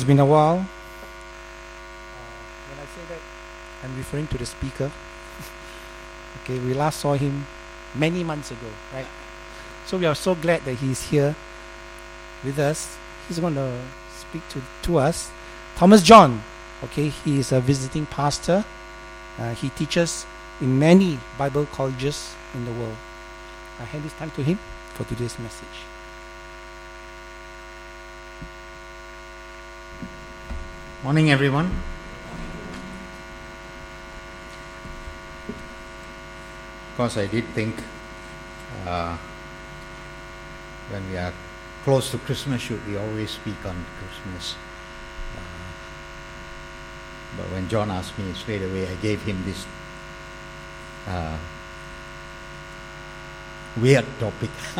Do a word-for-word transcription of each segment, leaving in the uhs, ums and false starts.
been a while. Uh, when I say that, I'm referring to the speaker. Okay, we last saw him many months ago, right? So we are so glad that he's here with us. He's going to speak to, to us. Thomas John, okay, he is a visiting pastor. Uh, he teaches in many Bible colleges in the world. I hand this time to him for today's message. Morning, everyone. Of course, I did think uh, when we are close to Christmas, should we always speak on Christmas? Uh, but when John asked me straight away, I gave him this uh, weird topic. uh,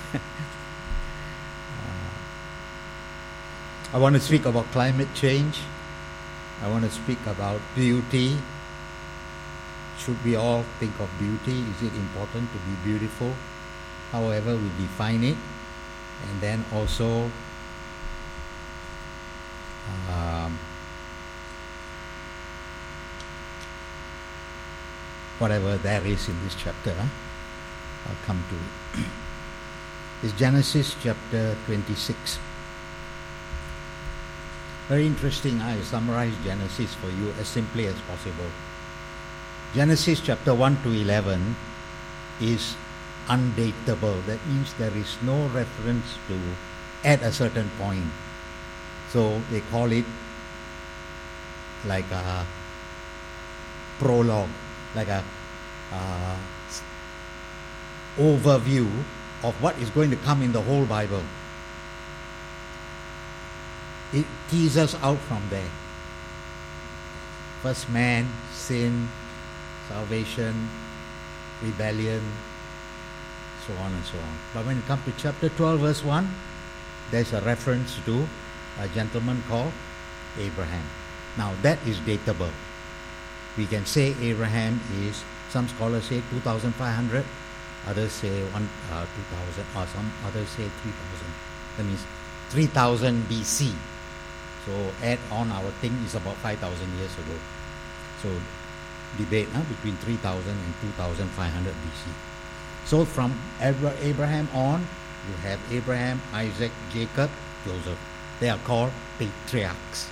I want to speak about climate change. I want to speak about beauty. Should we all think of beauty? Is it important to be beautiful? However we define it. And then also um, whatever there is in this chapter, huh? I'll come to it. It's Genesis chapter twenty-six. Very interesting. I summarize Genesis for you as simply as possible. Genesis chapter one to eleven is undateable. That means there is no reference to at a certain point. So they call it like a prologue, like a uh, overview of what is going to come in the whole Bible. It teases out from there. First man, sin, salvation, rebellion, so on and so on. But when it comes to chapter twelve, verse one, there's a reference to a gentleman called Abraham. Now that is dateable. We can say Abraham is, some scholars say two thousand five hundred, others say one, uh, two thousand, or some others say three thousand. That means three thousand B C. So add on our thing is about five thousand years ago. So debate huh, between three thousand and two thousand five hundred B C. So from Abraham on, you have Abraham, Isaac, Jacob, Joseph. They are called patriarchs.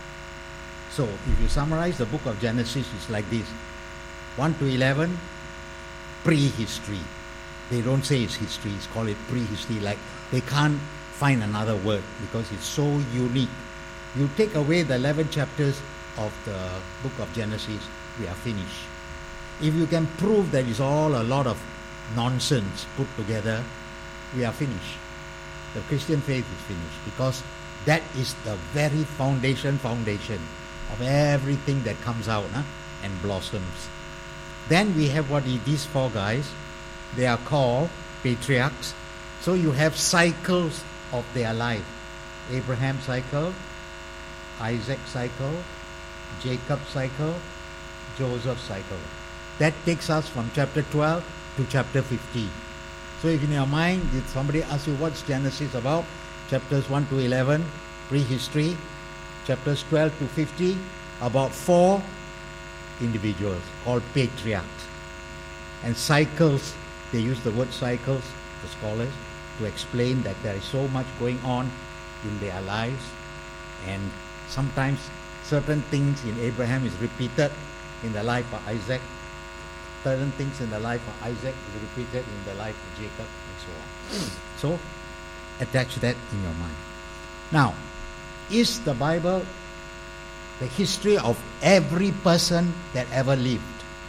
So if you summarize the book of Genesis, it's like this. one to eleven, prehistory. They don't say it's history, it's called it prehistory. Like they can't find another word because it's so unique. You take away the eleven chapters of the book of Genesis, we are finished. If you can prove that it's all a lot of nonsense put together, we are finished. The Christian faith is finished because that is the very foundation, foundation of everything that comes out huh, and blossoms. Then we have what is these four guys. They are called patriarchs. So you have cycles of their life. Abraham cycle, Isaac cycle, Jacob cycle, Joseph cycle. That takes us from chapter twelve to chapter fifteen. So if in your mind, if somebody asks you what's Genesis about, chapters one to eleven, prehistory, chapters twelve to fifty, about four individuals called patriarchs. And cycles, they use the word cycles, the scholars, to explain that there is so much going on in their lives, and sometimes certain things in Abraham is repeated in the life of Isaac. Certain things in the life of Isaac is repeated in the life of Jacob, and so on. So, attach that in your mind. Now, is the Bible the history of every person that ever lived?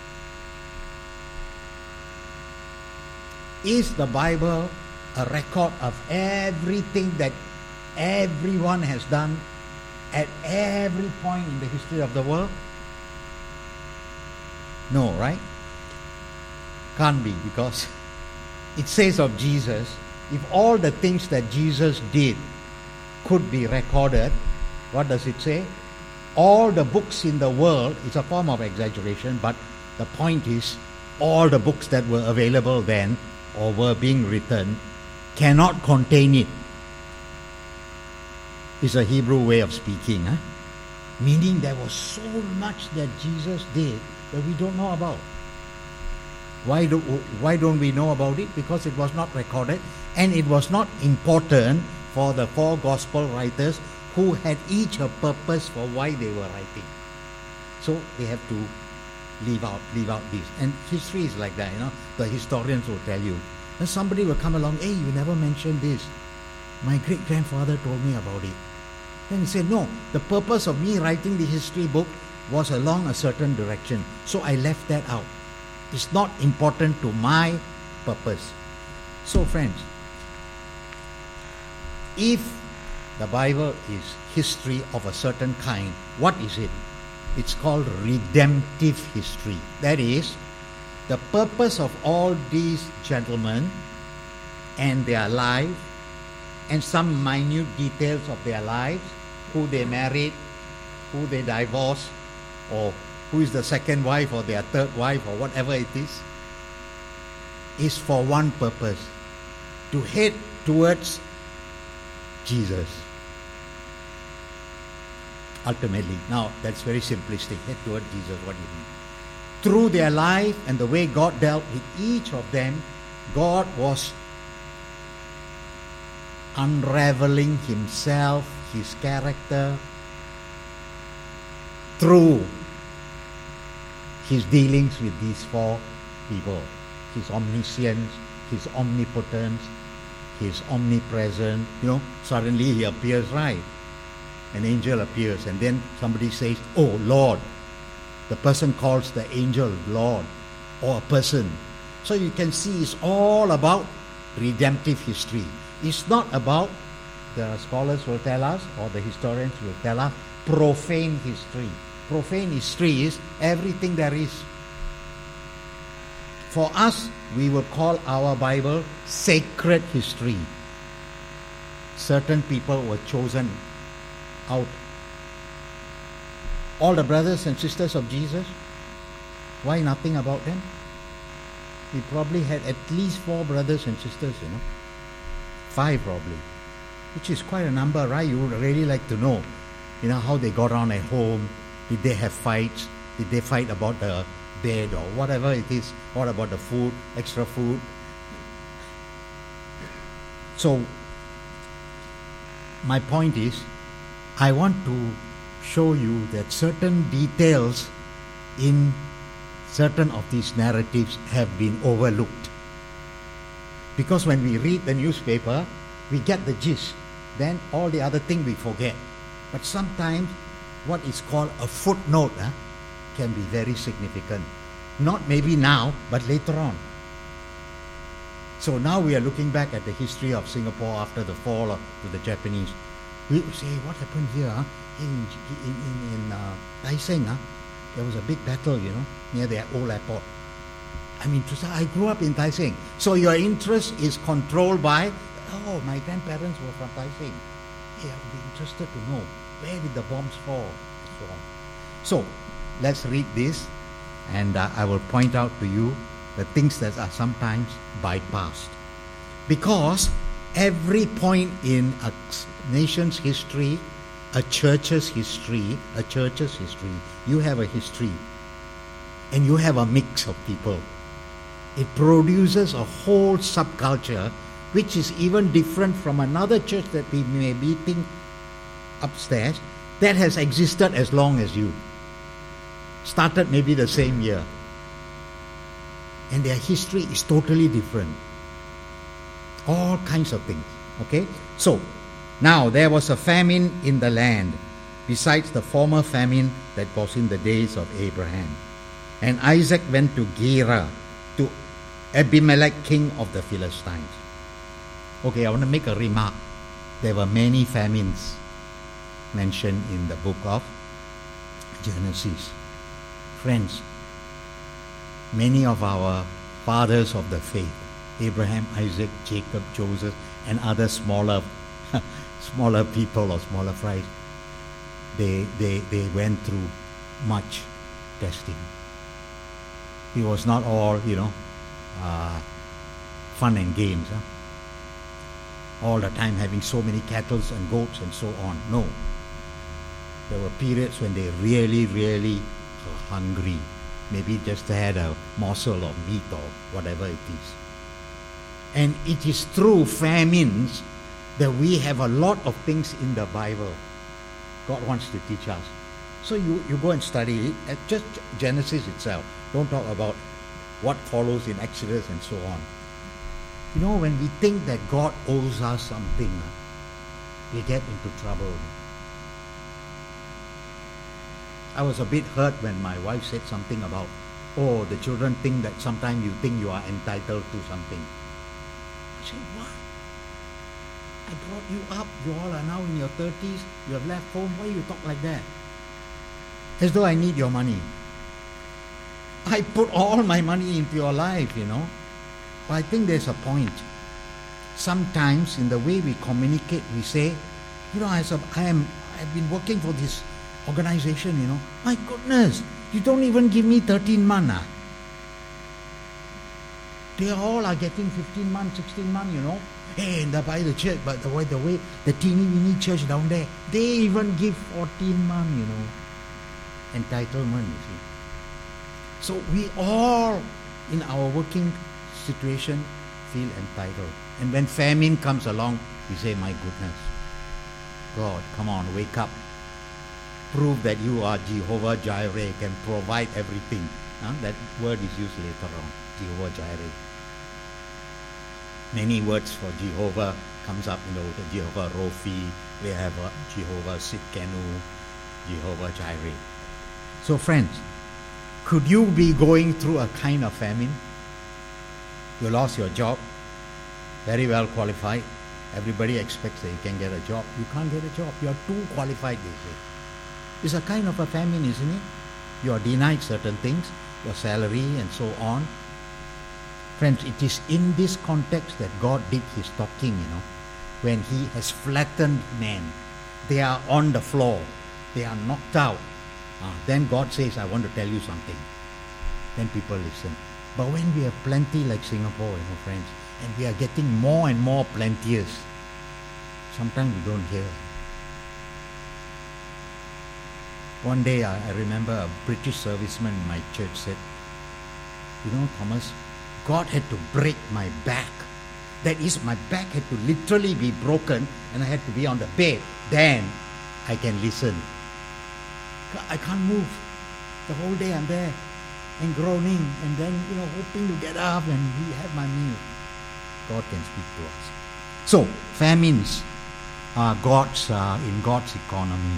Is the Bible a record of everything that everyone has done at every point in the history of the world? No, right? Can't be, because it says of Jesus, if all the things that Jesus did could be recorded, what does it say? All the books in the world, it's a form of exaggeration, but the point is, all the books that were available then or were being written cannot contain it. is a Hebrew way of speaking. Huh? Meaning there was so much that Jesus did that we don't know about. Why, do, why don't we know about it? Because it was not recorded, and it was not important for the four gospel writers who had each a purpose for why they were writing. So they have to leave out, leave out this. And history is like that, you know. The historians will tell you. Then somebody will come along, hey, you never mentioned this. My great-grandfather told me about it. Then he said, no, the purpose of me writing the history book was along a certain direction. So I left that out. It's not important to my purpose. So friends, if the Bible is history of a certain kind, what is it? It's called redemptive history. That is, the purpose of all these gentlemen and their life and some minute details of their lives, who they married, who they divorced, or who is the second wife or their third wife or whatever it is, is for one purpose, to head towards Jesus. Ultimately, now that's very simplistic, head toward Jesus, what do you mean? Through their life and the way God dealt with each of them, God was unraveling himself, his character, through his dealings with these four people. His omniscience, his omnipotence, his omnipresent. You know, suddenly he appears, right? An angel appears, and then somebody says, oh Lord. The person calls the angel Lord, or a person. So you can see it's all about redemptive history. It's not about, the scholars will tell us, or the historians will tell us, profane history. Profane history is everything there is. For us, we would call our Bible sacred history. Certain people were chosen out. All the brothers and sisters of Jesus, why nothing about them? He probably had at least four brothers and sisters, you know. Five probably, which is quite a number, right? You would really like to know, you know, how they got on at home. Did they have fights? Did they fight about the bed or whatever it is? What about the food, extra food? So, my point is, I want to show you that certain details in certain of these narratives have been overlooked. Because when we read the newspaper, we get the gist. Then all the other thing we forget. But sometimes what is called a footnote huh, can be very significant. Not maybe now, but later on. So now we are looking back at the history of Singapore after the fall of to the Japanese. We say, what happened here? Huh? In, in, in, in uh, Tai Seng, huh? There was a big battle, you know, near the old airport. I mean, to say, I grew up in Tai Seng. So your interest is controlled by, oh, my grandparents were from Tai Seng. Yeah, I would be interested to know, where did the bombs fall? And so on. So, let's read this, and uh, I will point out to you the things that are sometimes bypassed. Because every point in a nation's history, a church's history, a church's history, you have a history, and you have a mix of people. It produces a whole subculture which is even different from another church that we may be thinking upstairs that has existed as long as you. Started maybe the same year. And their history is totally different. All kinds of things. Okay? So, now there was a famine in the land, besides the former famine that was in the days of Abraham. And Isaac went to Gerar, to Abimelech, king of the Philistines. Okay, I want to make a remark. There were many famines mentioned in the book of Genesis. Friends, many of our fathers of the faith, Abraham, Isaac, Jacob, Joseph, and other smaller smaller people or smaller fries, they, they, they went through much testing. It was not all, you know, uh, fun and games. Huh? all the time having so many cattle and goats and so on. No. There were periods when they really, really were hungry. Maybe just had a morsel of meat or whatever it is. And it is through famines that we have a lot of things in the Bible God wants to teach us. So you, you go and study it, at just Genesis itself. Don't talk about what follows in Exodus and so on. You know, when we think that God owes us something, we get into trouble. I was a bit hurt when my wife said something about, oh, the children think that sometimes you think you are entitled to something. I said, what? I brought you up. You all are now in your thirties. You have left home. Why you talk like that? As though I need your money. I put all my money into your life, you know. But I think there's a point. Sometimes in the way we communicate, we say, you know, as a, I am, I've been working for this organization, you know. My goodness, you don't even give me thirteen months. Ah. They all are getting fifteen months, sixteen months, you know. Hey, and by the church, but the way, the way, the teeny weeny church down there, they even give fourteen months, you know. Entitlement, you see. So we all, in our working situation, feel entitled. And when famine comes along, we say, my goodness, God, come on, wake up. Prove that you are Jehovah Jireh, can provide everything. Huh? That word is used later on, Jehovah Jireh. Many words for Jehovah comes up, you know, the Jehovah Rophi, we have uh, Jehovah Sitkenu, Jehovah Jireh. So friends, could you be going through a kind of famine? You lost your job, very well qualified. Everybody expects that you can get a job. You can't get a job. You are too qualified, they say. It's a kind of a famine, isn't it? You are denied certain things, your salary and so on. Friends, it is in this context that God did his talking, you know, when he has flattened men. They are on the floor. They are knocked out. Uh, then God says, I want to tell you something. Then people listen. But when we have plenty like Singapore, you know, friends, and we are getting more and more plenteous, sometimes we don't hear. One day I, I remember a British serviceman in my church said, you know, Thomas, God had to break my back. That is, my back had to literally be broken and I had to be on the bed. Then I can listen. I can't move. The whole day I'm there and groaning and then, you know, hoping to get up and have my meal. God can speak to us. So, famines are God's, uh, in God's economy.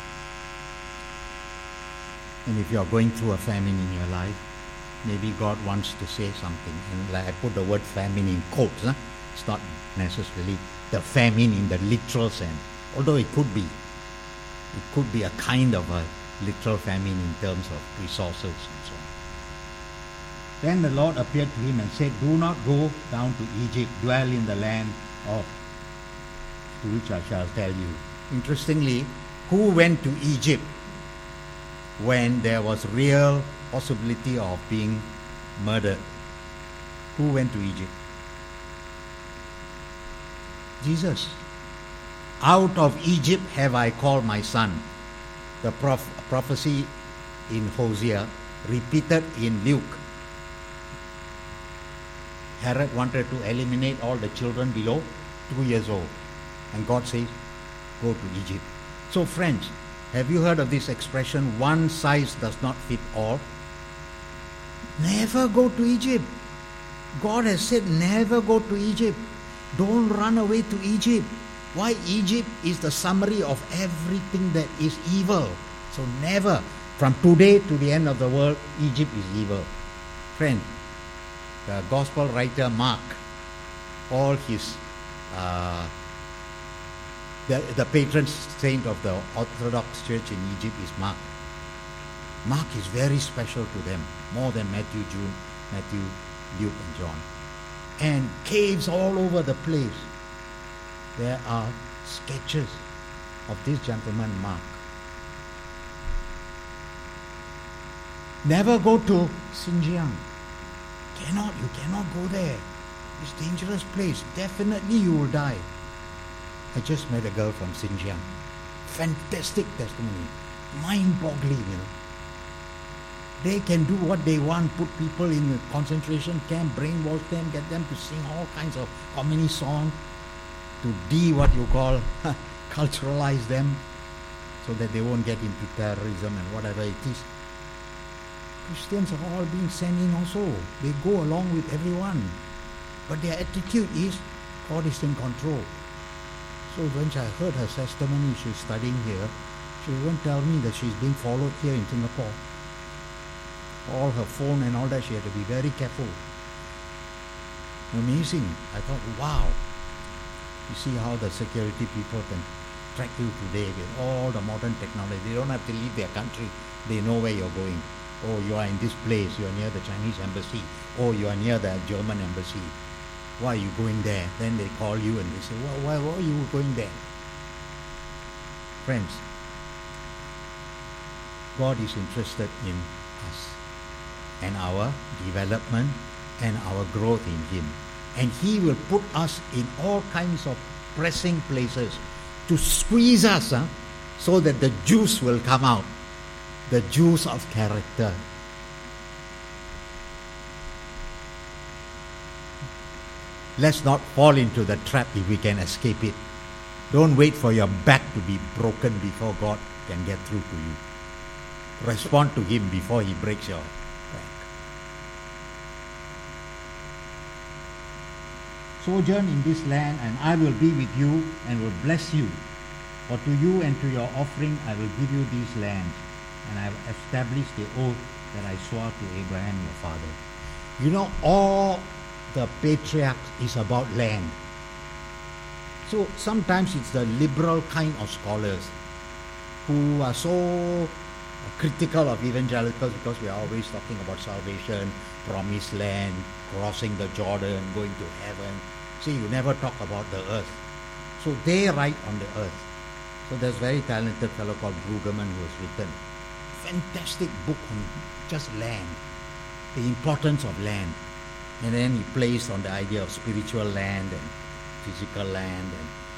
And if you are going through a famine in your life, maybe God wants to say something. And like I put the word famine in quotes. Huh? It's not necessarily the famine in the literal sense. Although it could be. It could be a kind of a literal famine in terms of resources and so on. Then the Lord appeared to him and said, do not go down to Egypt, dwell in the land of, to which I shall tell you. Interestingly, who went to Egypt when there was real possibility of being murdered? Who went to Egypt? Jesus. Out of Egypt have I called my son. The prof- prophecy in Hosea, repeated in Luke. Herod wanted to eliminate all the children below two years old. And God says, go to Egypt. So friends, have you heard of this expression, one size does not fit all? Never go to Egypt. God has said, never go to Egypt. Don't run away to Egypt. Why? Egypt is the summary of everything that is evil. So never, from today to the end of the world, Egypt is evil. Friend, the gospel writer Mark, all his, uh, the, the patron saint of the Orthodox Church in Egypt is Mark. Mark is very special to them, more than Matthew, June, Matthew, Luke, and John. And caves all over the place. There are sketches of this gentleman Mark. Never go to Xinjiang. Cannot, you cannot go there. It's a dangerous place. Definitely you will die. I just met a girl from Xinjiang. Fantastic testimony. Mind-boggling, you know. They can do what they want, put people in a concentration camp, brainwash them, get them to sing all kinds of communist songs, to de what you call culturalize them, so that they won't get into terrorism and whatever it is. Christians are all being sent in also. They go along with everyone. But their attitude is, God is in control. So when I heard her testimony, she's studying here, she won't tell me that she's being followed here in Singapore. All her phone and all that, she had to be very careful. Amazing. I thought, wow. You see how the security people can track you today with all the modern technology. They don't have to leave their country. They know where you're going. Oh, you are in this place. You're near the Chinese embassy. Oh, you are near the German embassy. Why are you going there? Then they call you and they say, why, why, why are you going there? Friends, God is interested in us and our development and our growth in Him. And He will put us in all kinds of pressing places to squeeze us huh, so that the juice will come out, the juice of character. Let's not fall into the trap if we can escape it. Don't wait for your back to be broken before God can get through to you. Respond to Him before He breaks your back. Sojourn in this land, and I will be with you and will bless you. For to you and to your offering I will give you these lands, and I have established the oath that I swore to Abraham your father. You know, all the patriarchs is about land. So sometimes it's the liberal kind of scholars who are so critical of evangelicals because we are always talking about salvation, promised land, crossing the Jordan, going to heaven. See, you never talk about the earth. So they write on the earth. So there's a very talented fellow called Brueggemann who has written fantastic book on just land, the importance of land. And then he plays on the idea of spiritual land and physical land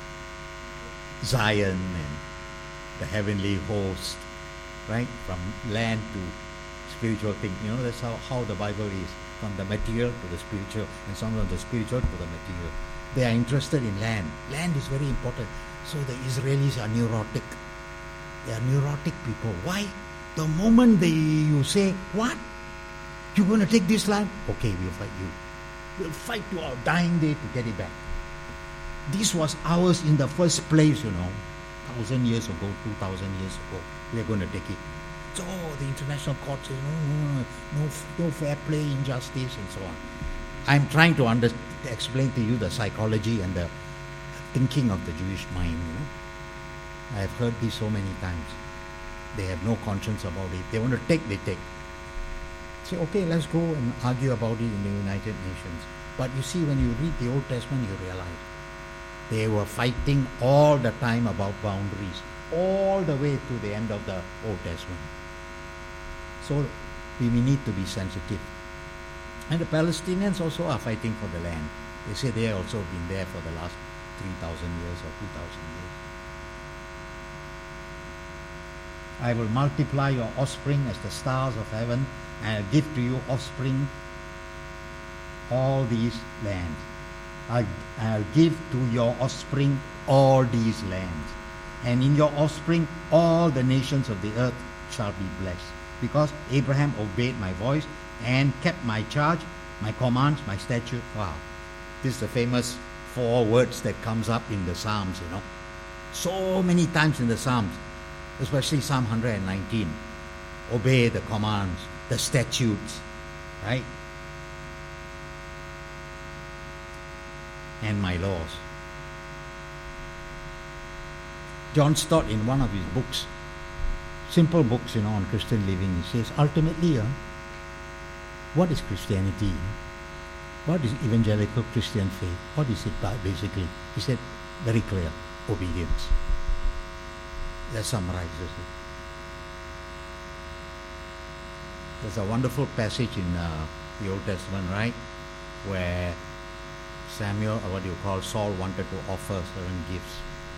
and Zion and the heavenly host, right? From land to spiritual thing. You know, that's how, how the Bible is. From the material to the spiritual, and some from the spiritual to the material. They are interested in land. Land is very important. So the Israelis are neurotic. They are neurotic people. Why? The moment they you say, what? You're going to take this land? Okay, we'll fight you. We'll fight to our dying day to get it back. This was ours in the first place, you know. Thousand years ago, two thousand years ago. We're going to take it. So the international court says, no, no, no, no fair play, injustice, and so on. I'm trying to under, explain to you the psychology and the thinking of the Jewish mind. You know? I've heard this so many times. They have no conscience about it. They want to take, they take. Say, okay, let's go and argue about it in the United Nations. But you see, when you read the Old Testament, you realize they were fighting all the time about boundaries, all the way to the end of the Old Testament. So we need to be sensitive. And the Palestinians also are fighting for the land. They say they have also been there for the last three thousand years or two thousand years. I will multiply your offspring as the stars of heaven, and I'll give to you offspring all these lands. I'll, I'll give to your offspring all these lands. And in your offspring all the nations of the earth shall be blessed. Because Abraham obeyed my voice and kept my charge, my commands, my statute. Wow. This is the famous four words that comes up in the Psalms, you know. So many times in the Psalms, especially Psalm one hundred nineteen. Obey the commands, the statutes, right? And my laws. John Stott, in one of his books, simple books, you know, on Christian living, he says, ultimately, uh, what is Christianity? What is evangelical Christian faith? What is it basically? He said, very clear, obedience. That summarizes it. There's a wonderful passage in uh, the Old Testament, right, where Samuel, or what you call Saul, wanted to offer certain gifts.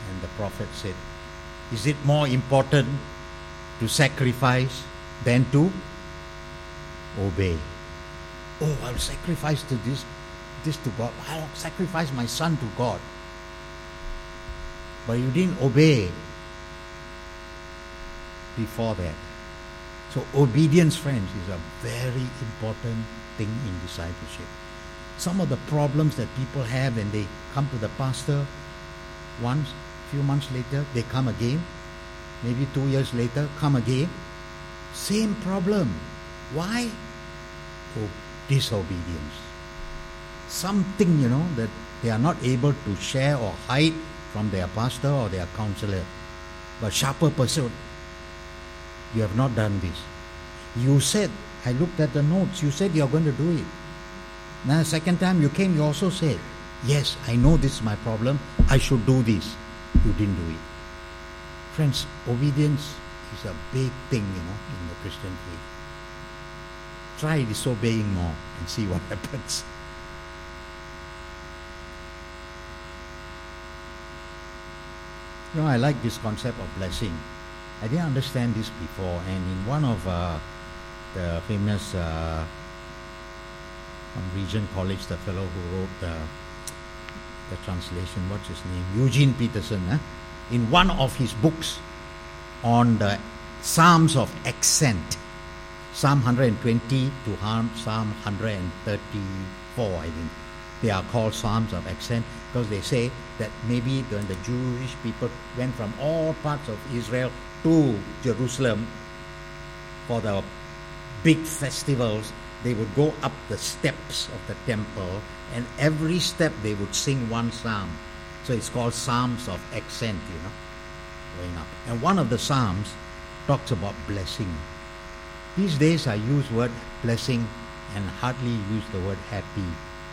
And the prophet said, is it more important to sacrifice than to obey? Oh, I'll sacrifice to this, this to God. I'll sacrifice my son to God. But you didn't obey before that. So obedience, friends, is a very important thing in discipleship. Some of the problems that people have when they come to the pastor once, few months later, they come again. Maybe two years later, come again. Same problem. Why? Oh, disobedience. Something, you know, that they are not able to share or hide from their pastor or their counselor. But sharper pursuit. You have not done this. You said, I looked at the notes, you said you are going to do it. Now the second time you came, you also said, yes, I know this is my problem, I should do this. You didn't do it. Friends, obedience is a big thing, you know, in the Christian faith. Try disobeying more and see what happens. You know, I like this concept of blessing. I didn't understand this before, and in one of uh, the famous uh, from Regent College, the fellow who wrote the, the translation, what's his name? Eugene Peterson. Eh? In one of his books on the Psalms of Ascent, Psalm one hundred twenty to Psalm one hundred thirty-four, I think. They are called Psalms of Ascent because they say that maybe when the Jewish people went from all parts of Israel to Jerusalem for the big festivals, they would go up the steps of the temple, and every step they would sing one psalm. So it's called Psalms of Ascent, you know, going up. And one of the psalms talks about blessing. These days I use word blessing and hardly use the word happy.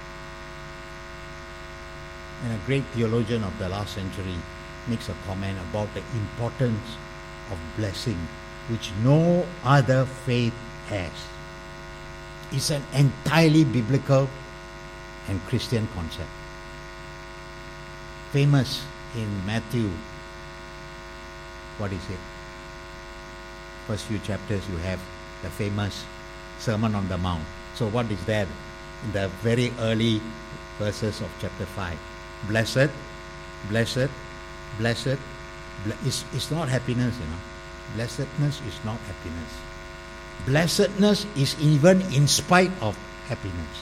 And a great theologian of the last century makes a comment about the importance of blessing, which no other faith has. It's an entirely biblical and Christian concept. Famous in Matthew, what is it? First few chapters you have the famous Sermon on the Mount. So what is that in the very early verses of chapter five? Blessed, blessed, blessed. Ble- it's, it's not happiness, you know. Blessedness is not happiness. Blessedness is even in spite of happiness.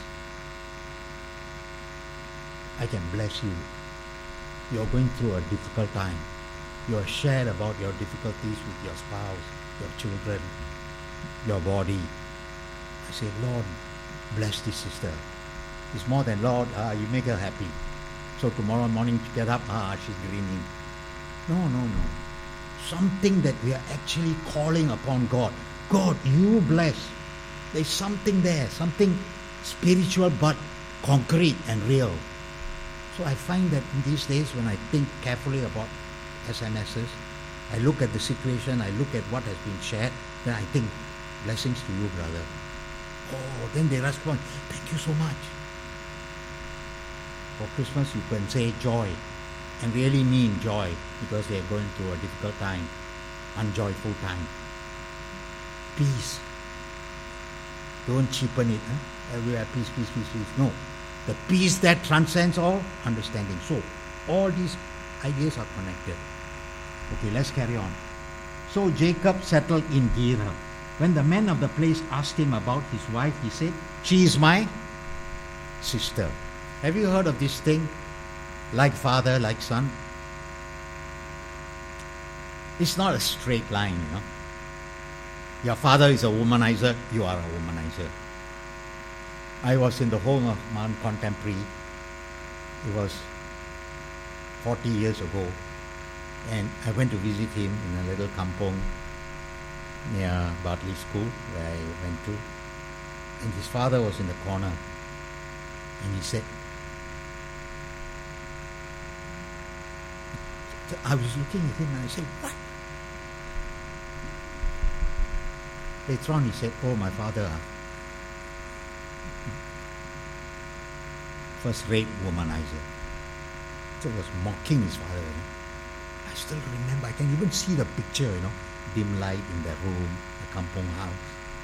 I can bless you. You're going through a difficult time. You're shared about your difficulties with your spouse, your children, your body. I say, Lord, bless this sister. It's more than, Lord, uh, you make her happy. So tomorrow morning to get up, ah, she's grinning. No, no, no. Something that we are actually calling upon God. God, you bless. There's something there, something spiritual but concrete and real. So I find that in these days when I think carefully about S M Ses, I look at the situation, I look at what has been shared, then I think, blessings to you, brother. Oh, then they respond, thank you so much. For Christmas you can say joy and really mean joy because they are going through a difficult time, unjoyful time. Peace. Don't cheapen it. Huh? Everywhere peace, peace, peace, peace. No. The peace that transcends all understanding. So, all these ideas are connected. Okay, let's carry on. So, Jacob settled in Gerar. When the men of the place asked him about his wife, he said, she is my sister. Have you heard of this thing? Like father, like son? It's not a straight line, you know. Your father is a womanizer, you are a womanizer. I was in the home of Mount Contemporary. It was forty years ago. And I went to visit him in a little kampong near Bartley School where I went to. And his father was in the corner. And he said, I was looking at him and I said, what? Later on he said, oh, my father, first-rate womanizer. So he was mocking his father. I still remember, I can even see the picture, you know, dim light in the room, the kampong house.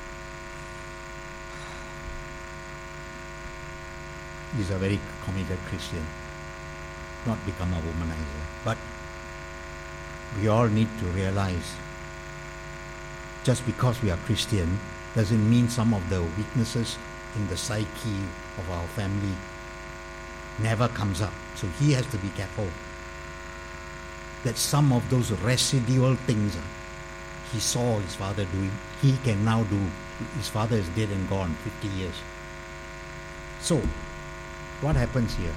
He's a very committed Christian, not become a womanizer. But we all need to realize, just because we are Christian doesn't mean some of the weaknesses in the psyche of our family never comes up. So he has to be careful that some of those residual things uh, he saw his father doing, he can now do. His father is dead and gone, fifty years. So, what happens here?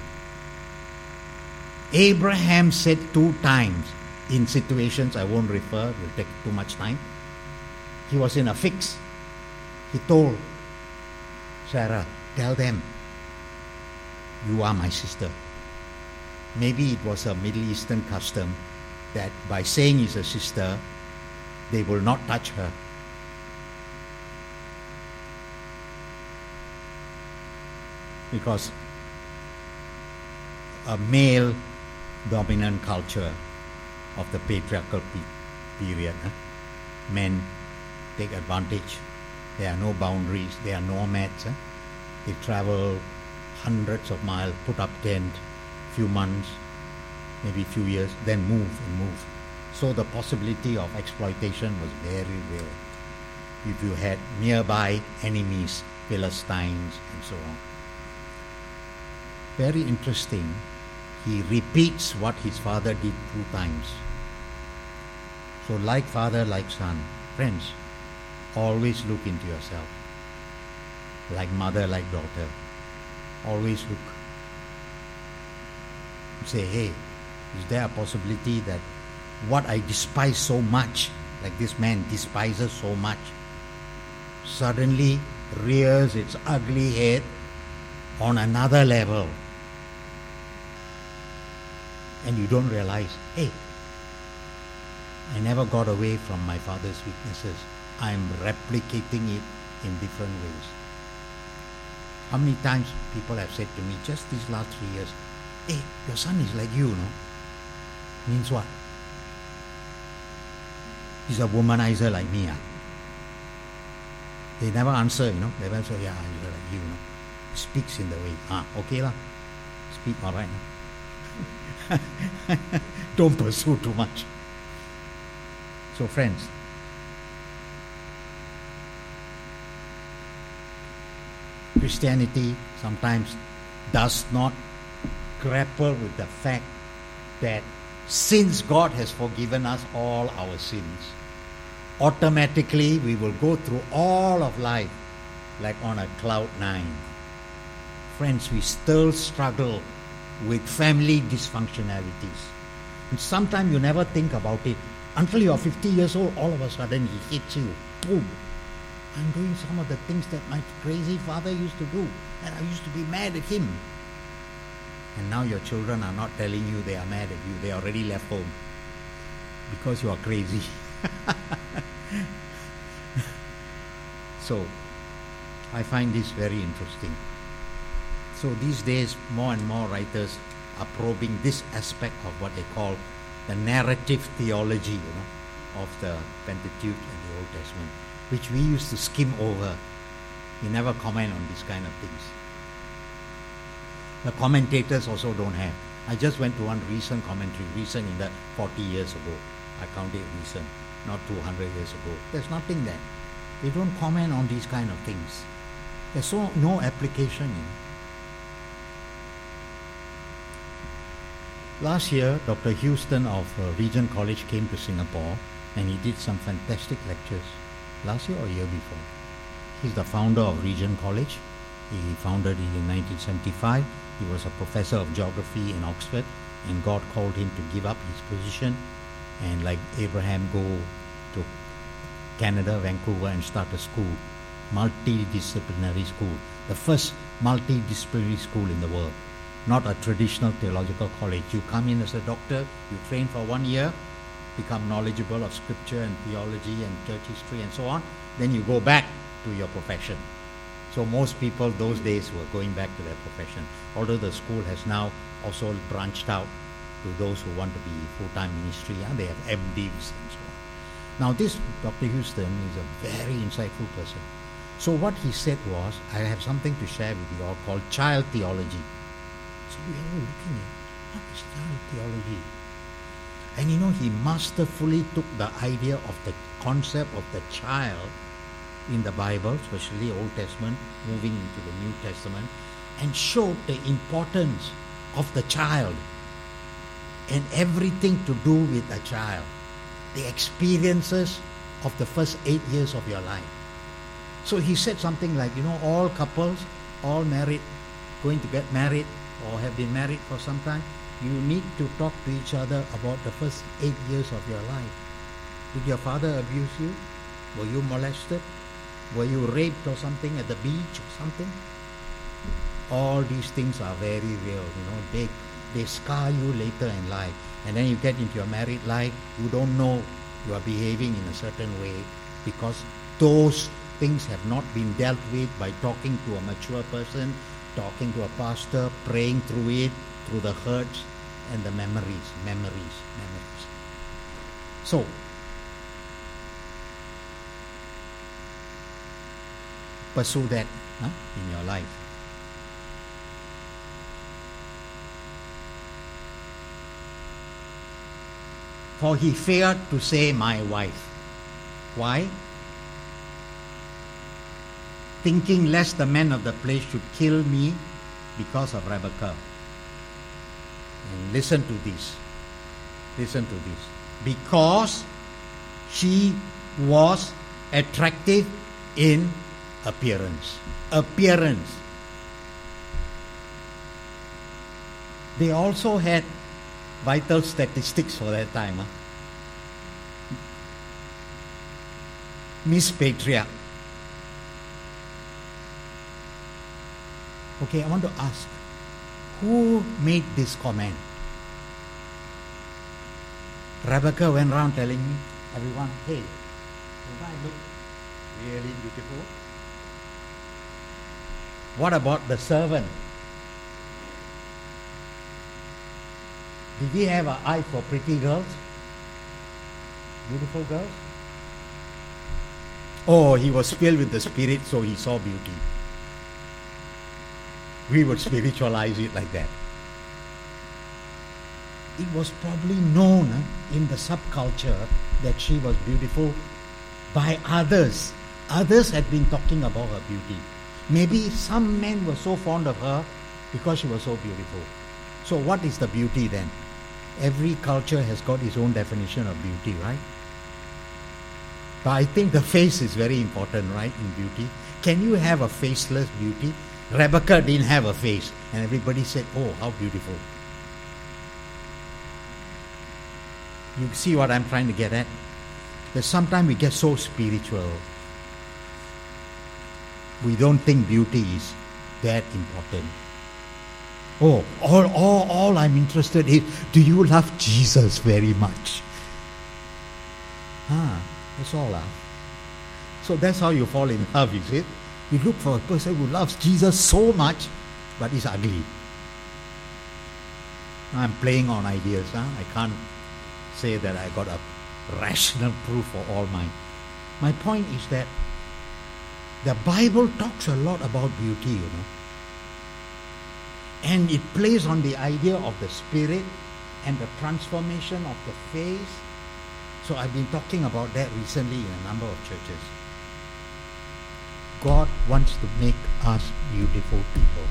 Abraham said two times, in situations I won't refer, it will take too much time. He was in a fix. He told Sarah, tell them, you are my sister. Maybe it was a Middle Eastern custom that by saying he's a sister, they will not touch her. Because a male dominant culture of the patriarchal pe- period, huh? Men take advantage. There are no boundaries. They are nomads. Huh? They travel hundreds of miles, put up tent, few months, maybe few years, then move and move. So the possibility of exploitation was very real. If you had nearby enemies, Philistines and so on. Very interesting. He repeats what his father did two times. So like father, like son. Friends, always look into yourself. Like mother, like daughter. Always look. Say, hey, is there a possibility that what I despise so much, like this man despises so much, suddenly rears its ugly head on another level? And you don't realize, hey, I never got away from my father's weaknesses. I am replicating it in different ways. How many times people have said to me, just these last three years, hey, your son is like you, no? Means what? He's a womanizer like me. Ah. They never answer, you know. They never say, yeah, he's like you, no? Speaks in the way. Ah, okay lah. Speak all right. No? Don't pursue too much. So friends, Christianity sometimes does not grapple with the fact that since God has forgiven us all our sins, automatically we will go through all of life like on a cloud nine. Friends, we still struggle with family dysfunctionalities. And sometimes you never think about it. Until you are fifty years old, all of a sudden he hits you. Boom. I'm doing some of the things that my crazy father used to do. And I used to be mad at him. And now your children are not telling you they are mad at you. They already left home. Because you are crazy. So, I find this very interesting. So these days, more and more writers are probing this aspect of what they call the narrative theology, you know, of the Pentateuch and the Old Testament, which we used to skim over. We never comment on these kind of things. The commentators also don't have. I just went to one recent commentary, recent in that forty years ago. I count it recent, not two hundred years ago. There's nothing there. They don't comment on these kind of things. There's so no application in it. Last year, Doctor Houston of uh, Regent College came to Singapore and he did some fantastic lectures. Last year or year before. He's the founder of Regent College. He founded it in nineteen seventy-five. He was a professor of geography in Oxford, and God called him to give up his position and, like Abraham, go to Canada, Vancouver, and start a school, multidisciplinary school, the first multidisciplinary school in the world. Not a traditional theological college. You come in as a doctor, you train for one year, become knowledgeable of scripture and theology and church history and so on, then you go back to your profession. So most people those days were going back to their profession, although the school has now also branched out to those who want to be full-time ministry. Yeah? They have M Divs and so on. Now this Doctor Houston is a very insightful person. So what he said was, I have something to share with you all called child theology. So we are looking at, what is child theology? And you know, he masterfully took the idea of the concept of the child in the Bible, especially Old Testament, moving into the New Testament, and showed the importance of the child and everything to do with the child, the experiences of the first eight years of your life. So he said something like, you know, all couples, all married, going to get married or have been married for some time, you need to talk to each other about the first eight years of your life. Did your father abuse you? Were you molested? Were you raped or something at the beach or something? All these things are very real, you know, they, they scar you later in life. And then you get into your married life, you don't know you are behaving in a certain way because those things have not been dealt with by talking to a mature person, talking to a pastor, praying through it, through the hurts and the memories, memories, memories. So, pursue that huh, in your life. For he feared to say my wife. Why? Thinking lest the men of the place should kill me because of Rebekah. And listen to this. Listen to this. Because she was attractive in appearance. Appearance. They also had vital statistics for that time. Huh? Miss Patriarch. Okay, I want to ask, who made this comment? Rebecca went around telling me, everyone, hey, don't I look really beautiful? What about the servant? Did he have an eye for pretty girls? Beautiful girls? Oh, he was filled with the Spirit, so he saw beauty. We would spiritualize it like that. It was probably known uh, in the subculture that she was beautiful by others. Others had been talking about her beauty. Maybe some men were so fond of her because she was so beautiful. So what is the beauty then? Every culture has got its own definition of beauty, right? But I think the face is very important, right, in beauty. Can you have a faceless beauty? Rebecca didn't have a face, and everybody said, oh, how beautiful. You see what I'm trying to get at? That sometimes we get so spiritual. We don't think beauty is that important. Oh, all, all, all I'm interested in, do you love Jesus very much? Ah, that's all. Ah. So that's how you fall in love, is it? You look for a person who loves Jesus so much, but is ugly. I'm playing on ideas. Huh? I can't say that I got a rational proof for all mine. My point is that the Bible talks a lot about beauty, you know. And it plays on the idea of the Spirit and the transformation of the face. So I've been talking about that recently in a number of churches. God wants to make us beautiful people.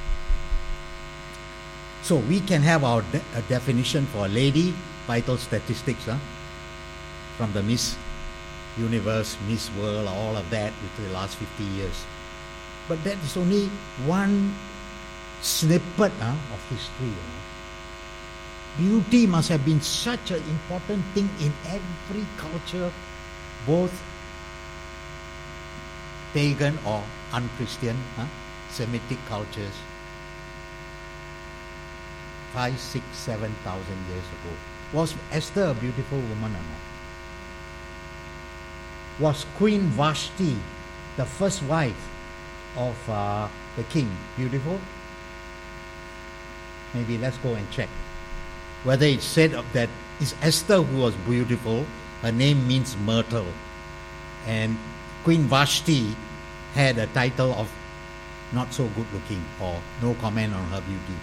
So we can have our de- a definition for a lady, vital statistics, huh? From the Miss Universe, Miss World, all of that within the last fifty years. But that is only one snippet huh, of history. You know. Beauty must have been such an important thing in every culture, both pagan or un-Christian, huh? Semitic cultures, five, six, seven thousand years ago. Was Esther a beautiful woman or not? Was Queen Vashti, the first wife of uh, the king, beautiful? Maybe let's go and check. whether it's said of that it's Esther who was beautiful. Her name means myrtle. And Queen Vashti had a title of not so good looking, or no comment on her beauty.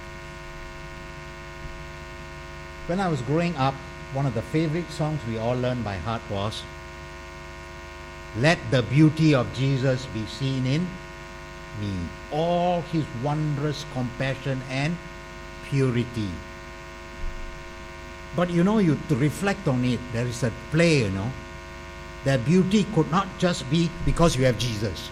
When I was growing up, one of the favorite songs we all learned by heart was, "Let the beauty of Jesus be seen in me, all his wondrous compassion and purity." But you know, you to reflect on it, there is a play, you know. That beauty could not just be because you have Jesus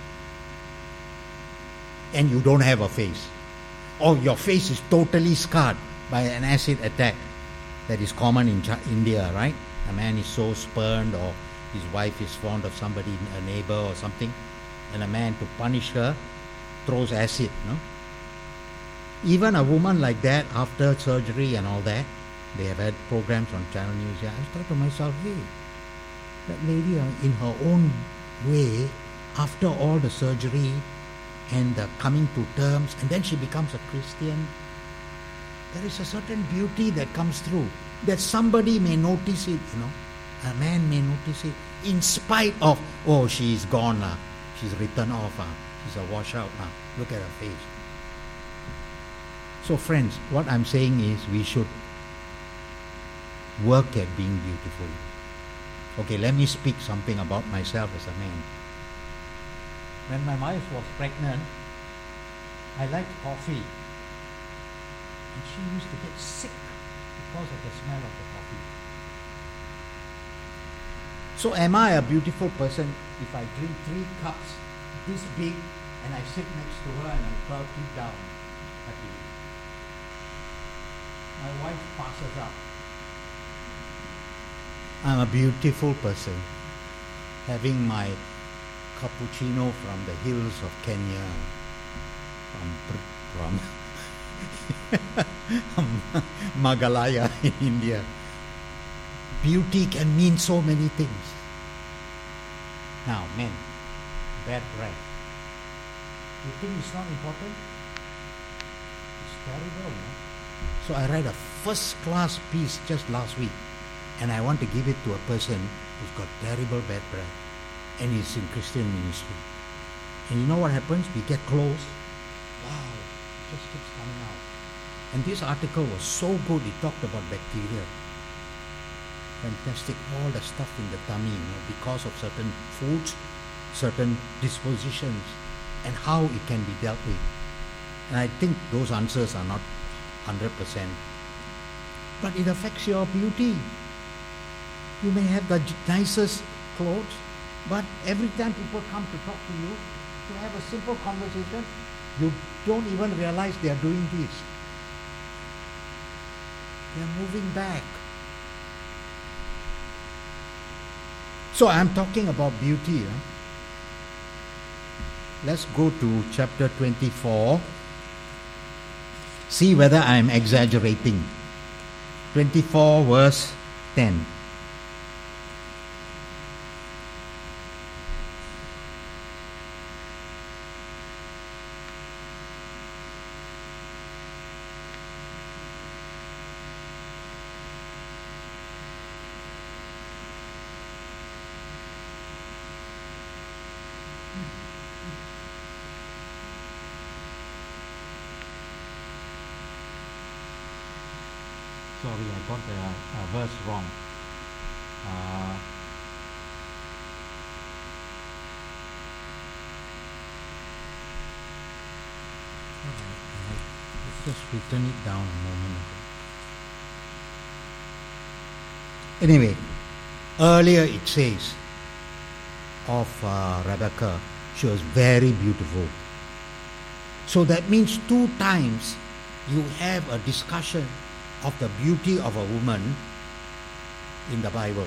and you don't have a face, or your face is totally scarred by an acid attack that is common in India, right? A man is so spurned, or his wife is fond of somebody, a neighbor or something, and a man, to punish her, throws acid, no? Even a woman like that, after surgery and all that, they have had programs on Channel News. Yeah, I thought to myself, hey, that lady, uh, in her own way, after all the surgery and the coming to terms, and then she becomes a Christian, there is a certain beauty that comes through, that somebody may notice it, you know. A man may notice it, in spite of, oh, she's gone, uh, she's written off, uh, she's a washout, uh, look at her face. So friends, what I'm saying is we should work at being beautiful. Okay, let me speak something about myself as a man. When my wife was pregnant, I liked coffee. And she used to get sick because of the smell of the coffee. So am I a beautiful person if I drink three cups this big and I sit next to her and I gulp it down happily? My wife passes up. I'm a beautiful person, having my cappuccino from the hills of Kenya, from, from Meghalaya in India. Beauty can mean so many things. Now, men, bad breath. You think it's not important? It's terrible, no? So I read a first-class piece just last week, and I want to give it to a person who's got terrible bad breath, and he's in Christian ministry. And you know what happens? We get close. Wow, it just keeps coming out. And this article was so good, it talked about bacteria. Fantastic, all the stuff in the tummy, you know, because of certain foods, certain dispositions, and how it can be dealt with. And I think those answers are not one hundred percent. But it affects your beauty. You may have the nicest clothes, but every time people come to talk to you, to have a simple conversation, you don't even realize they are doing this. They are moving back. So I'm talking about beauty. Huh? Let's go to chapter twenty-four. See whether I'm exaggerating. twenty-four verse ten. Sorry, I got the uh, verse wrong. Uh, I've just written it down a moment ago. Anyway, earlier it says of uh, Rebecca, she was very beautiful. So that means two times you have a discussion of the beauty of a woman in the Bible.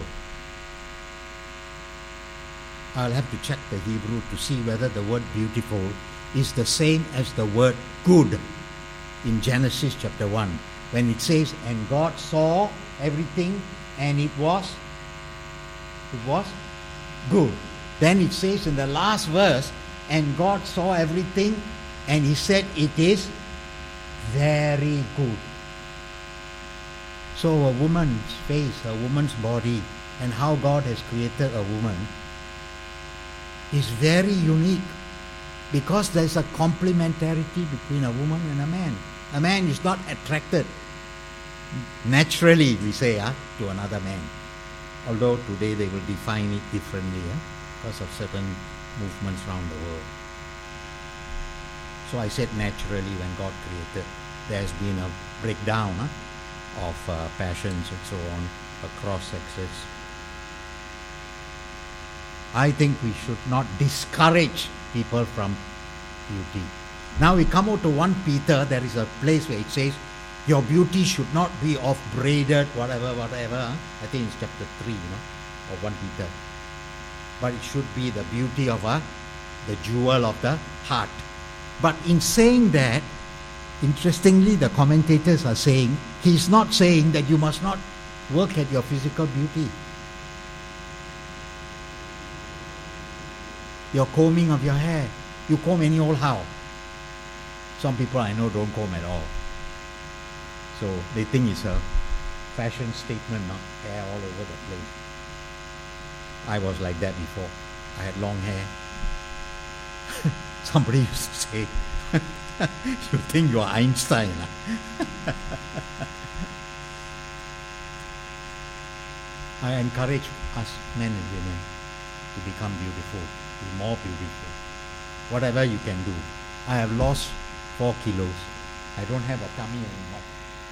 I'll have to check the Hebrew to see whether the word beautiful is the same as the word good in Genesis chapter one, when it says, and God saw everything and it was it was good. Then it says in the last verse, and God saw everything and he said it is very good. So a woman's face, a woman's body, and how God has created a woman is very unique, because there's a complementarity between a woman and a man. A man is not attracted naturally, we say, uh, to another man. Although today they will define it differently uh, because of certain movements around the world. So I said naturally, when God created, there has been a breakdown uh, of uh, passions and so on across sexes. I think we should not discourage people from beauty. Now we come out to First Peter, there is a place where it says, your beauty should not be of braided, whatever, whatever. Huh? I think it's chapter three, you know, of First Peter. But it should be the beauty of a, the jewel of the heart. But in saying that, interestingly, the commentators are saying, he's not saying that you must not work at your physical beauty. Your combing of your hair. You comb any old how. Some people I know don't comb at all. So they think it's a fashion statement, not hair all over the place. I was like that before. I had long hair. Somebody used to say, you think you're Einstein. Huh? I encourage us men and women to become beautiful, to be more beautiful. Whatever you can do. I have lost four kilos. I don't have a tummy anymore.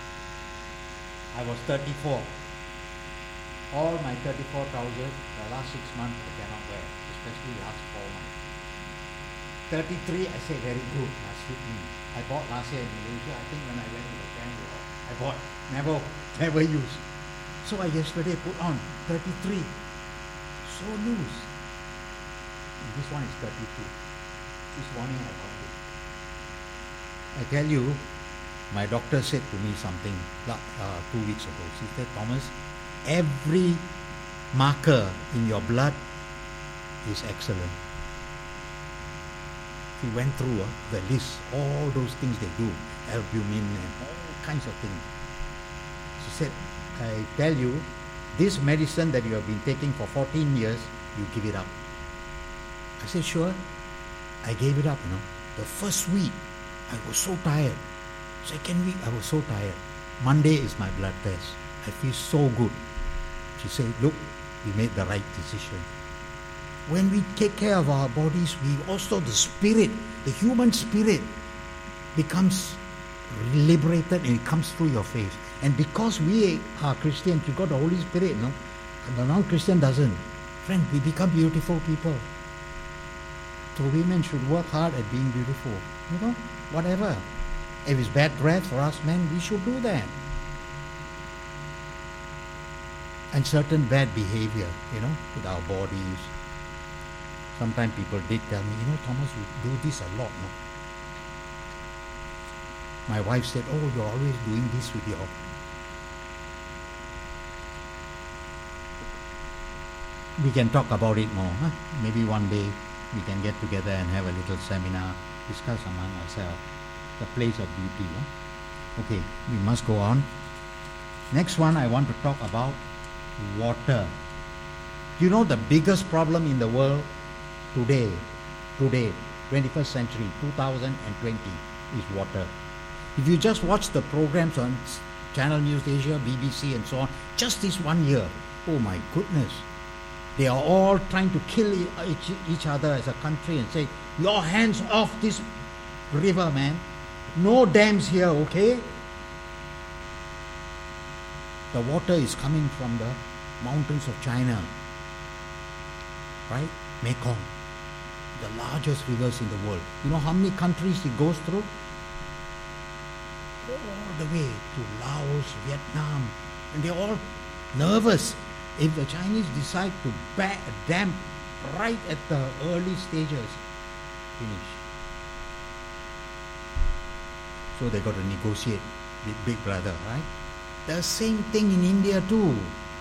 I was thirty-four. All my thirty-four trousers, the last six months I cannot wear, especially the last four months. thirty-three, I say very good, must fit me. I bought last year in Malaysia. I think when I went to the Bangalore, I bought, never, never used. So I yesterday put on thirty-three. So loose. And this one is thirty-two. This morning I got it. I tell you, my doctor said to me something uh, two weeks ago. She said, Thomas, every marker in your blood is excellent. He went through uh, the list, all those things they do, albumin and all kinds of things. She said, I tell you, this medicine that you have been taking for fourteen years, you give it up. I said, sure. I gave it up, you know. The first week, I was so tired. Second week, I was so tired. Monday is my blood test. I feel so good. She said, look, we made the right decision. When we take care of our bodies, we also, the spirit, the human spirit becomes liberated and it comes through your face. And because we are Christians, we got the Holy Spirit, no? And the non-Christian doesn't. Friend, we become beautiful people. So women should work hard at being beautiful. You know, whatever. If it's bad breath for us men, we should do that. And certain bad behavior, you know, with our bodies. Sometimes people did tell me, you know, Thomas, you do this a lot, no? My wife said, oh, you're always doing this with your... We can talk about it more, huh? Maybe one day we can get together and have a little seminar, discuss among ourselves the place of beauty. Huh? Okay, we must go on. Next one, I want to talk about water. Do you know the biggest problem in the world today, today, twenty-first century, two thousand twenty, is water? If you just watch the programs on Channel News Asia, B B C and so on, just this one year, oh my goodness, they are all trying to kill each, each other as a country and say, your hands off this river, man. No dams here, okay? The water is coming from the mountains of China, right? Mekong, the largest rivers in the world. You know how many countries it goes through? All the way to Laos, Vietnam, and they're all nervous if the Chinese decide to ban a dam right at the early stages. Finish. So they got to negotiate with Big Brother, right? The same thing in India too.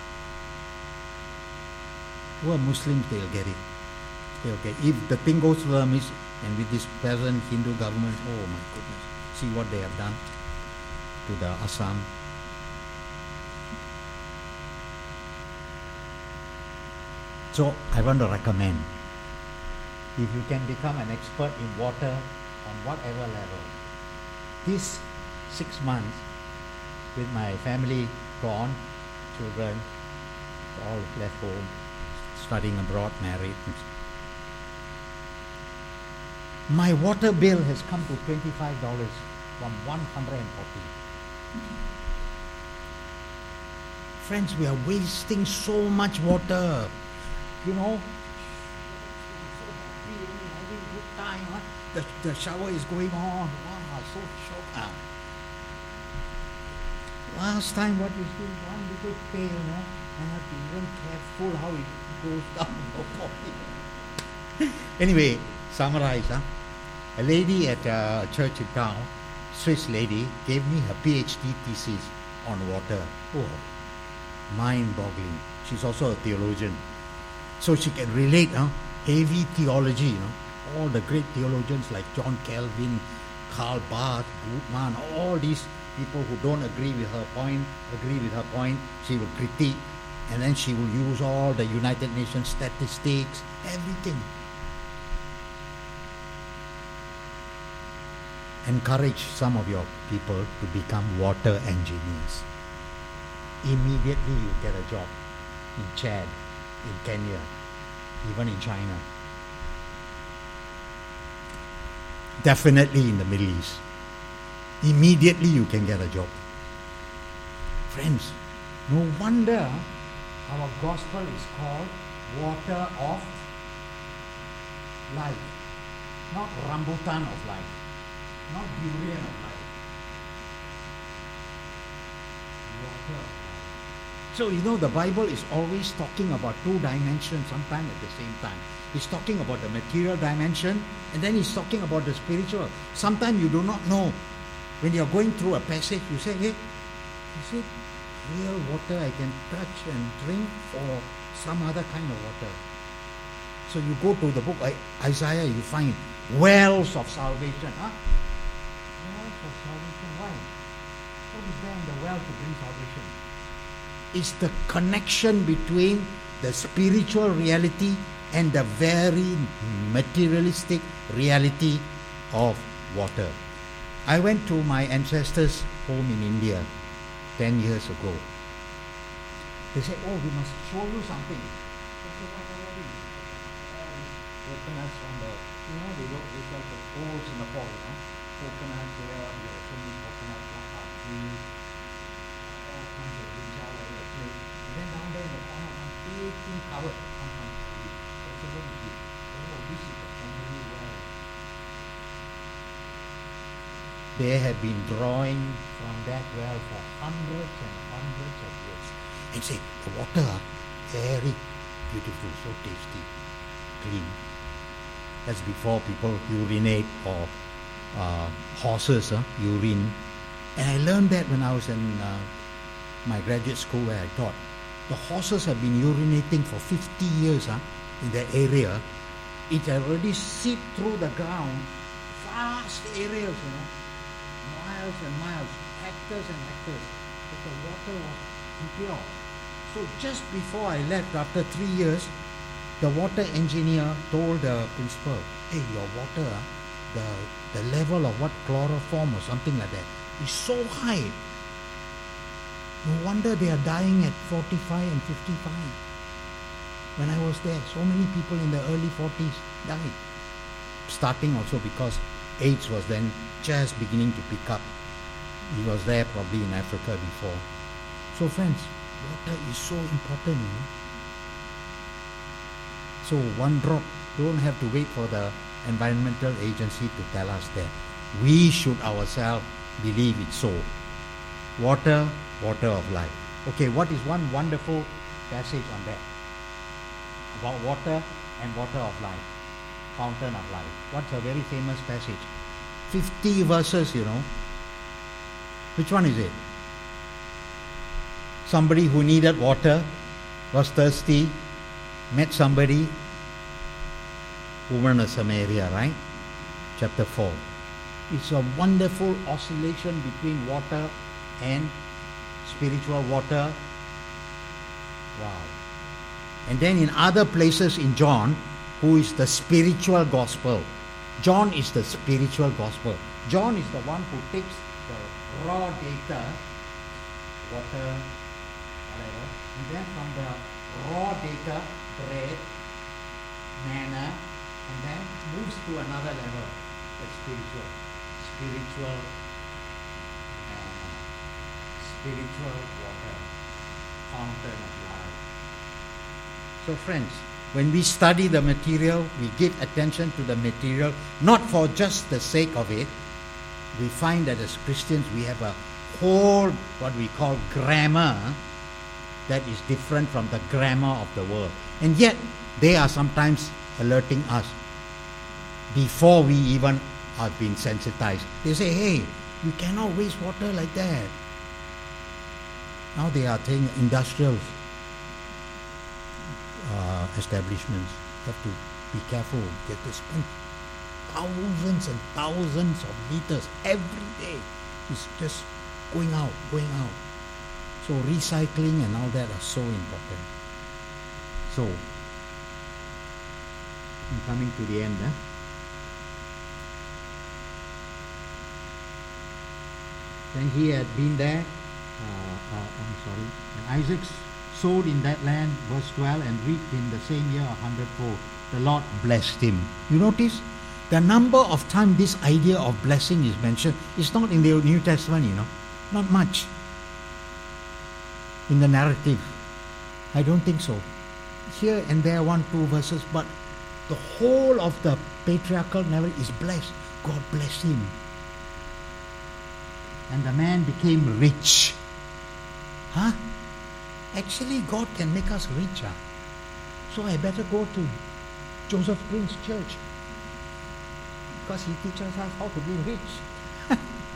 Who are Muslims, they'll get it. They'll get it. If the thing goes to them is, and with this present Hindu government, oh my goodness, see what they have done to the Assam. So I want to recommend, if you can become an expert in water on whatever level, these six months with my family gone, children all left home, studying abroad, married. My water bill has come to twenty-five dollars from one hundred forty. Friends, we are wasting so much water. You know, having good time. Huh? The, the shower is going on. Wow, so short. Ah. Last time what we do, one little pail, you know, I have to be even careful how it goes down your body. Anyway, summarize. Huh? A lady at a church in town, Swiss lady, gave me her PhD thesis on water. Oh, mind-boggling. She's also a theologian. So she can relate, huh? Heavy theology, you know. All the great theologians like John Calvin, Karl Barth, Bultmann, all these people who don't agree with her point, agree with her point, she will critique, and then she will use all the United Nations statistics, everything. Encourage some of your people to become water engineers. Immediately you get a job in Chad, in Kenya, even in China. Definitely in the Middle East. Immediately you can get a job. Friends, no wonder our gospel is called water of life, not rambutan of life, not durian of life. Water. So you know the Bible is always talking about two dimensions sometimes at the same time. He's talking about the material dimension and then he's talking about the spiritual. Sometimes you do not know. When you're going through a passage, you say, hey, is it real water I can touch and drink or some other kind of water? So you go to the book Isaiah, you find wells of salvation. Huh? Wells of salvation, why? What is there in the well to bring salvation? It's the connection between the spiritual reality and the very materialistic reality of water. I went to my ancestors' home in India ten years ago. They said, oh, we must show you something. I said, what are we? Coconuts on the, you know, they look they like the old Singapore, you know. Coconuts there, there are so many coconuts, like trees, all kinds of brinjal like that. And then down there in the corner, one big thing covered, some kind of tree. I said, what is it? Oh, this is the family well. They have been drawing from that well for hundreds and hundreds of years. And say, the water, very beautiful, so tasty, clean. That's before people urinate or uh, horses uh, urine. And I learned that when I was in uh, my graduate school where I taught. The horses have been urinating for fifty years uh, in that area. It already seeped through the ground, vast areas, you know. Miles and miles, hectares and hectares, but the water was impure. So just before I left, after three years, the water engineer told the principal, hey, your water, the, the level of what chloroform or something like that is so high. No wonder they are dying at forty-five and fifty-five. When I was there, so many people in the early forties died. Starting also because AIDS was then just beginning to pick up. He was there probably in Africa before. So friends, water is so important. You know? So one drop, don't have to wait for the environmental agency to tell us that. We should ourselves believe it so. Water, water of life. Okay, what is one wonderful passage on that? About water and water of life. Fountain of life. What's a very famous passage? fifty verses, you know. Which one is it? Somebody who needed water, was thirsty, met somebody, woman of Samaria, right? Chapter four. It's a wonderful oscillation between water and spiritual water. Wow. And then in other places in John, who is the spiritual gospel. John is the spiritual gospel. John is the one who takes the raw data, water, whatever, and then from the raw data, bread, manna, and then moves to another level, the spiritual, spiritual, uh, spiritual water, fountain of life. So friends, when we study the material, we give attention to the material, not for just the sake of it. We find that as Christians, we have a whole, what we call grammar, that is different from the grammar of the world. And yet, they are sometimes alerting us before we even have been sensitized. They say, hey, you cannot waste water like that. Now they are saying industrial uh, establishments have to be careful. They have to spend thousands and thousands of liters every day. It's just going out, going out. So recycling and all that are so important. So, I'm coming to the end. Eh? Then he had been there, uh, uh, I'm sorry, and Isaac sowed in that land, verse twelve, and reaped in the same year a hundredfold. The Lord blessed him. You notice? The number of times this idea of blessing is mentioned is not in the New Testament, you know. Not much. In the narrative. I don't think so. Here and there, one, two verses, but the whole of the patriarchal narrative is blessed. God blessed him. And the man became rich. Huh? Actually, God can make us richer. So I better go to Joseph Prince Church, because he teaches us how to be rich.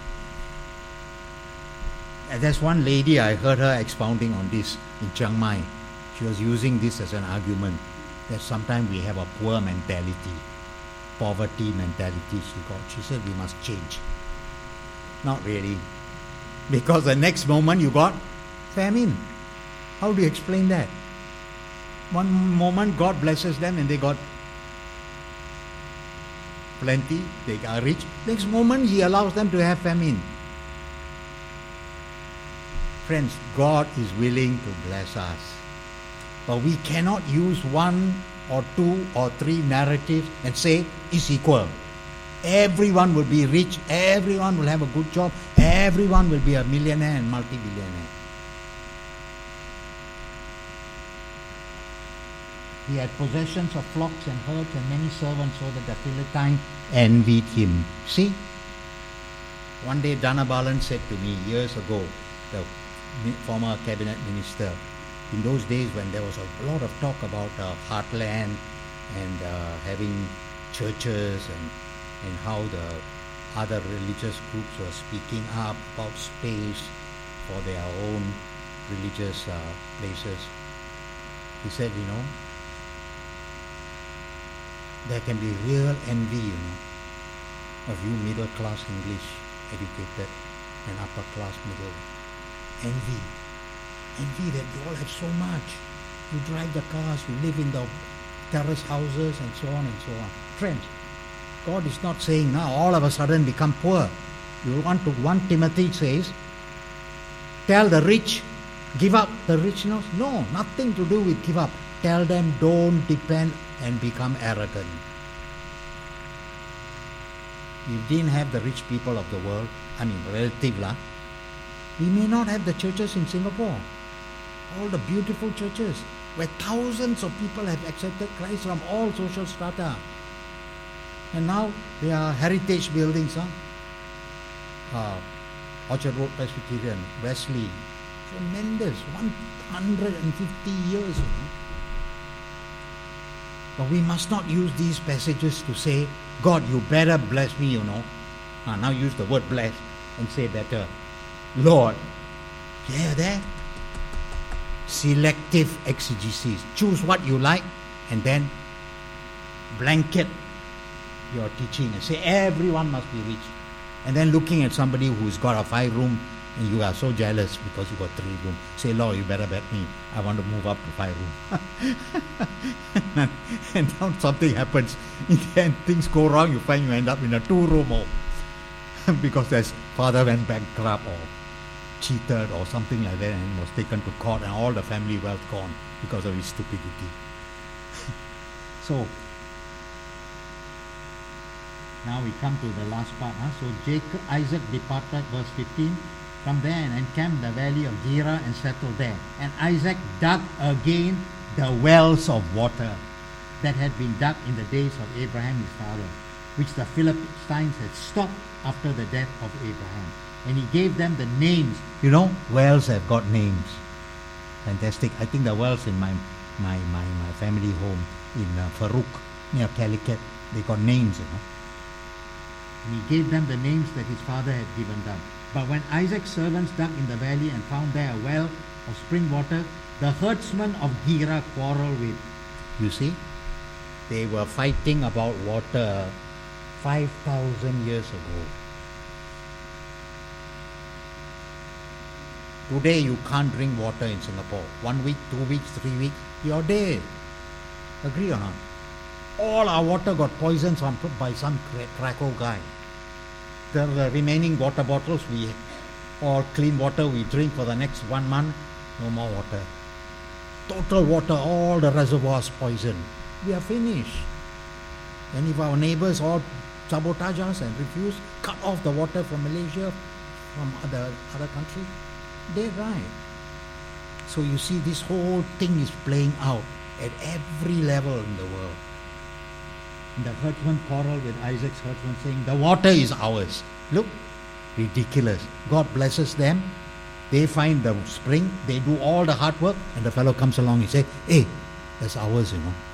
And there's one lady, I heard her expounding on this in Chiang Mai. She was using this as an argument that sometimes we have a poor mentality, poverty mentality. She got. She said we must change. Not really. Because the next moment you got famine. How do you explain that? One moment God blesses them and they got plenty, they are rich. Next moment He allows them to have famine. Friends, God is willing to bless us. But we cannot use one or two or three narratives and say it's equal. Everyone will be rich, everyone will have a good job, everyone will be a millionaire and multi-billionaire. He had possessions of flocks and herds and many servants, so that the Philistines envied him. See? One day Dana Balan said to me years ago, the former cabinet minister, in those days when there was a lot of talk about uh, heartland and uh, having churches and, and how the other religious groups were speaking up about space for their own religious uh, places. He said, you know, there can be real envy, you know, of you middle class English educated and upper class middle. Envy. Envy that you all have so much. You drive the cars, you live in the terrace houses and so on and so on. Friends, God is not saying now all of a sudden become poor. You want to, First Timothy says, tell the rich, give up the richness. No, nothing to do with give up. Tell them don't depend and become arrogant. We didn't have the rich people of the world, I mean relative lah. We may not have the churches in Singapore. All the beautiful churches where thousands of people have accepted Christ from all social strata. And now they are heritage buildings. Huh? Uh, Orchard Road Presbyterian, Wesley. Tremendous. one hundred fifty years. You know? But we must not use these passages to say, God, you better bless me, you know. Ah, now use the word bless and say better, Lord. Yeah, there. Selective exegesis. Choose what you like and then blanket your teaching and say everyone must be rich. And then looking at somebody who's got a five-room And you are so jealous because you got three rooms. Say, Lord, you better bet me. I want to move up to five rooms. and, and now something happens. In the end, things go wrong. You find you end up in a two-room home. because his father went bankrupt or cheated or something like that and was taken to court and all the family wealth gone because of his stupidity. So, now we come to the last part. Huh? So Jacob, Isaac departed, verse fifteen, from there and encamped the valley of Gerar and settled there. And Isaac dug again the wells of water that had been dug in the days of Abraham his father, which the Philistines had stopped after the death of Abraham. And he gave them the names. You know, wells have got names. Fantastic. I think the wells in my my my, my family home in uh, Farouk, near Calicut, they got names, you know. And he gave them the names that his father had given them. But when Isaac's servants dug in the valley and found there a well of spring water, the herdsmen of Gerar quarreled with. You see, they were fighting about water five thousand years ago. Today you can't drink water in Singapore. One week, two weeks, three weeks, you're dead. Agree or not? All our water got poisons on by some cracker guy. The, the remaining water bottles, we all clean water we drink for the next one month, no more water. Total water, all the reservoirs poison. We are finished. And if our neighbors all sabotage us and refuse, cut off the water from Malaysia, from other other countries, they're right. So you see, this whole thing is playing out at every level in the world. And the herdsman quarreled with Isaac's herdsman, saying, the water is ours. Look, ridiculous. God blesses them. They find the spring. They do all the hard work. And the fellow comes along and says, hey, that's ours, you know.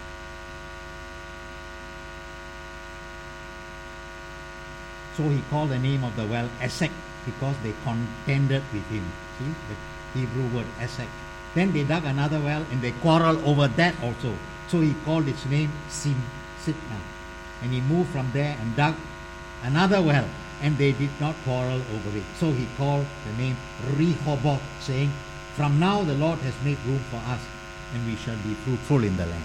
So he called the name of the well Esek, because they contended with him. See, the Hebrew word Esek. Then they dug another well and they quarreled over that also. So he called its name Sim. Sitna. And he moved from there and dug another well, and they did not quarrel over it. So he called the name Rehoboth, saying, from now the Lord has made room for us, and we shall be fruitful in the land.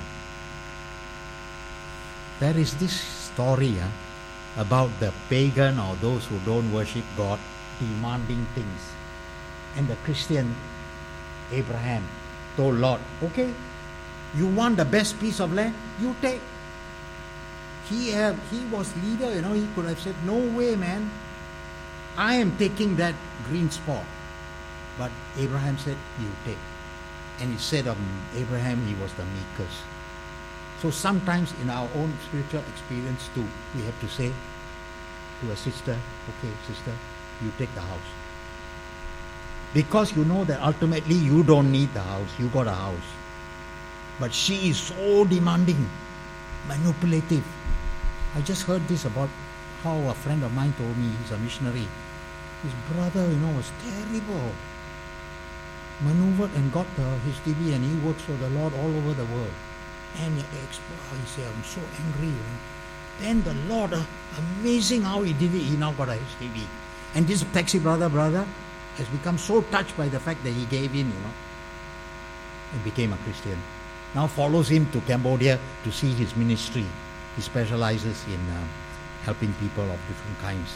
There is this story uh, about the pagan or those who don't worship God demanding things. And the Christian Abraham told Lot, okay, you want the best piece of land? You take. He have, he was leader, you know, he could have said, no way, man. I am taking that green spot. But Abraham said, you take. And he said of Abraham, he was the meekest. So sometimes in our own spiritual experience too, we have to say to a sister, okay, sister, you take the house. Because you know that ultimately you don't need the house, you got a house. But she is so demanding, manipulative. I just heard this about how a friend of mine told me, he's a missionary. His brother, you know, was terrible. Maneuvered and got the H D B, and he works for the Lord all over the world. And he said, I'm so angry. You know. Then the Lord, uh, amazing how he did it, he now got a H D B. And this taxi brother, brother, has become so touched by the fact that he gave in, you know, and became a Christian. Now follows him to Cambodia to see his ministry. He specializes in uh, helping people of different kinds.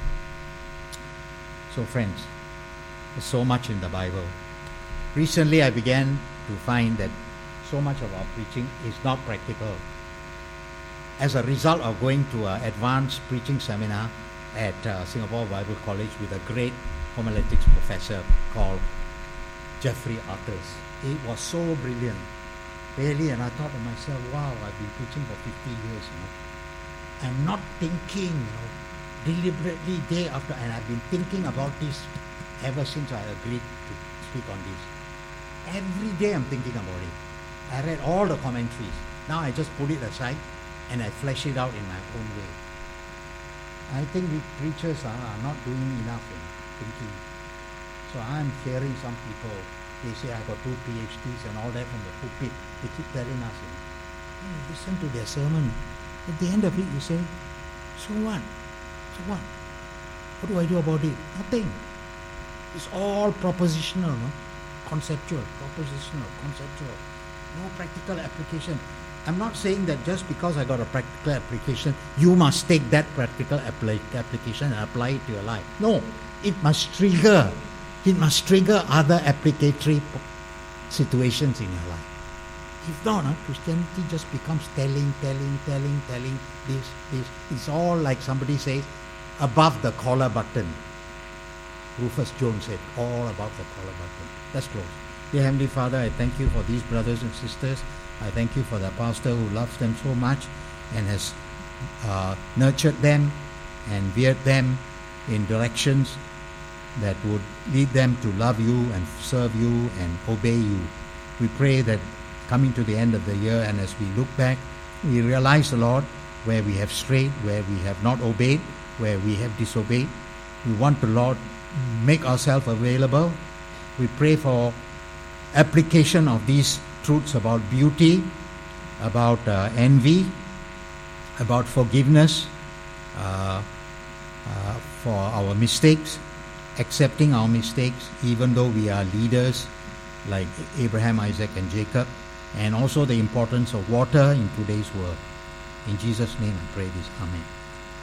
So friends, there's so much in the Bible. Recently I began to find that so much of our preaching is not practical. As a result of going to an advanced preaching seminar at uh, Singapore Bible College with a great homiletics professor called Jeffrey Arthurs. It was so brilliant. Really, and I thought to myself, wow, I've been preaching for fifty years, you know. I'm not thinking, you know, deliberately day after, and I've been thinking about this ever since I agreed to speak on this. Every day I'm thinking about it. I read all the commentaries. Now I just put it aside and I flesh it out in my own way. I think we preachers are not doing enough in thinking. So I'm hearing some people, they say I got two PhDs and all that from the pulpit. They keep telling us, you know, hey, listen to their sermon. At the end of it, you say, so what? So what? What do I do about it? Nothing. It's all propositional, no? Conceptual, propositional, conceptual. No practical application. I'm not saying that just because I got a practical application, you must take that practical appli- application and apply it to your life. No, it must trigger. It must trigger other applicatory situations in your life. If not, huh, Christianity just becomes telling, telling, telling, telling, this, this. It's all like somebody says, above the collar button. Rufus Jones said, all about the collar button. Let's close. Dear Heavenly Father, I thank you for these brothers and sisters. I thank you for the pastor who loves them so much and has uh, nurtured them and veered them in directions that would lead them to love you and serve you and obey you. We pray that coming to the end of the year and as we look back, we realize, Lord, where we have strayed, where we have not obeyed, where we have disobeyed. We want to, Lord, make ourselves available. We pray for application of these truths about beauty, about uh, envy, about forgiveness, uh, uh, for our mistakes, accepting our mistakes, even though we are leaders like Abraham, Isaac, and Jacob, and also the importance of water in today's world. In Jesus' name I pray this. Amen.